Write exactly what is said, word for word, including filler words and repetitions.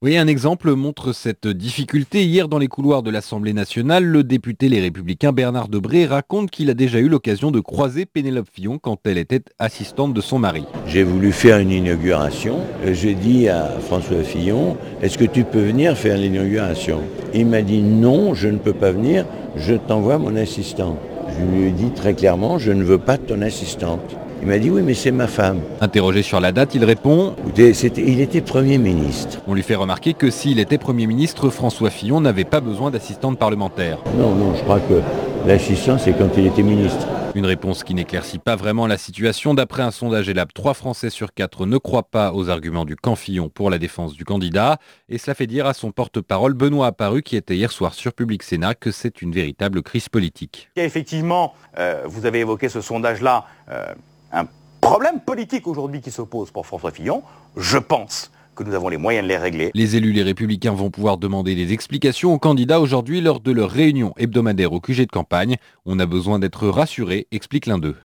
Oui, un exemple montre cette difficulté. Hier, dans les couloirs de l'Assemblée nationale, le député Les Républicains Bernard Debré raconte qu'il a déjà eu l'occasion de croiser Pénélope Fillon quand elle était assistante de son mari. J'ai voulu faire une inauguration. J'ai dit à François Fillon, est-ce que tu peux venir faire l'inauguration? Il m'a dit non, je ne peux pas venir, je t'envoie mon assistante. Je lui ai dit très clairement, je ne veux pas ton assistante. Il m'a dit oui, mais c'est ma femme. Interrogé sur la date, il répond Écoutez, c'était- il était Premier ministre. On lui fait remarquer que s'il était Premier ministre, François Fillon n'avait pas besoin d'assistante parlementaire. Non, non, je crois que l'assistant, c'est quand il était ministre. Une réponse qui n'éclaircit pas vraiment la situation. D'après un sondage Elab, trois Français sur quatre ne croient pas aux arguments du camp Fillon pour la défense du candidat. Et cela fait dire à son porte-parole Benoît Apparu, qui était hier soir sur Public Sénat, que c'est une véritable crise politique. Il y a effectivement, euh, vous avez évoqué ce sondage-là, euh, un problème politique aujourd'hui qui se pose pour François Fillon. Je pense que nous avons les moyens de les régler. Les élus Les Républicains vont pouvoir demander des explications aux candidats aujourd'hui lors de leur réunion hebdomadaire au Q G de campagne. On a besoin d'être rassurés, explique l'un d'eux.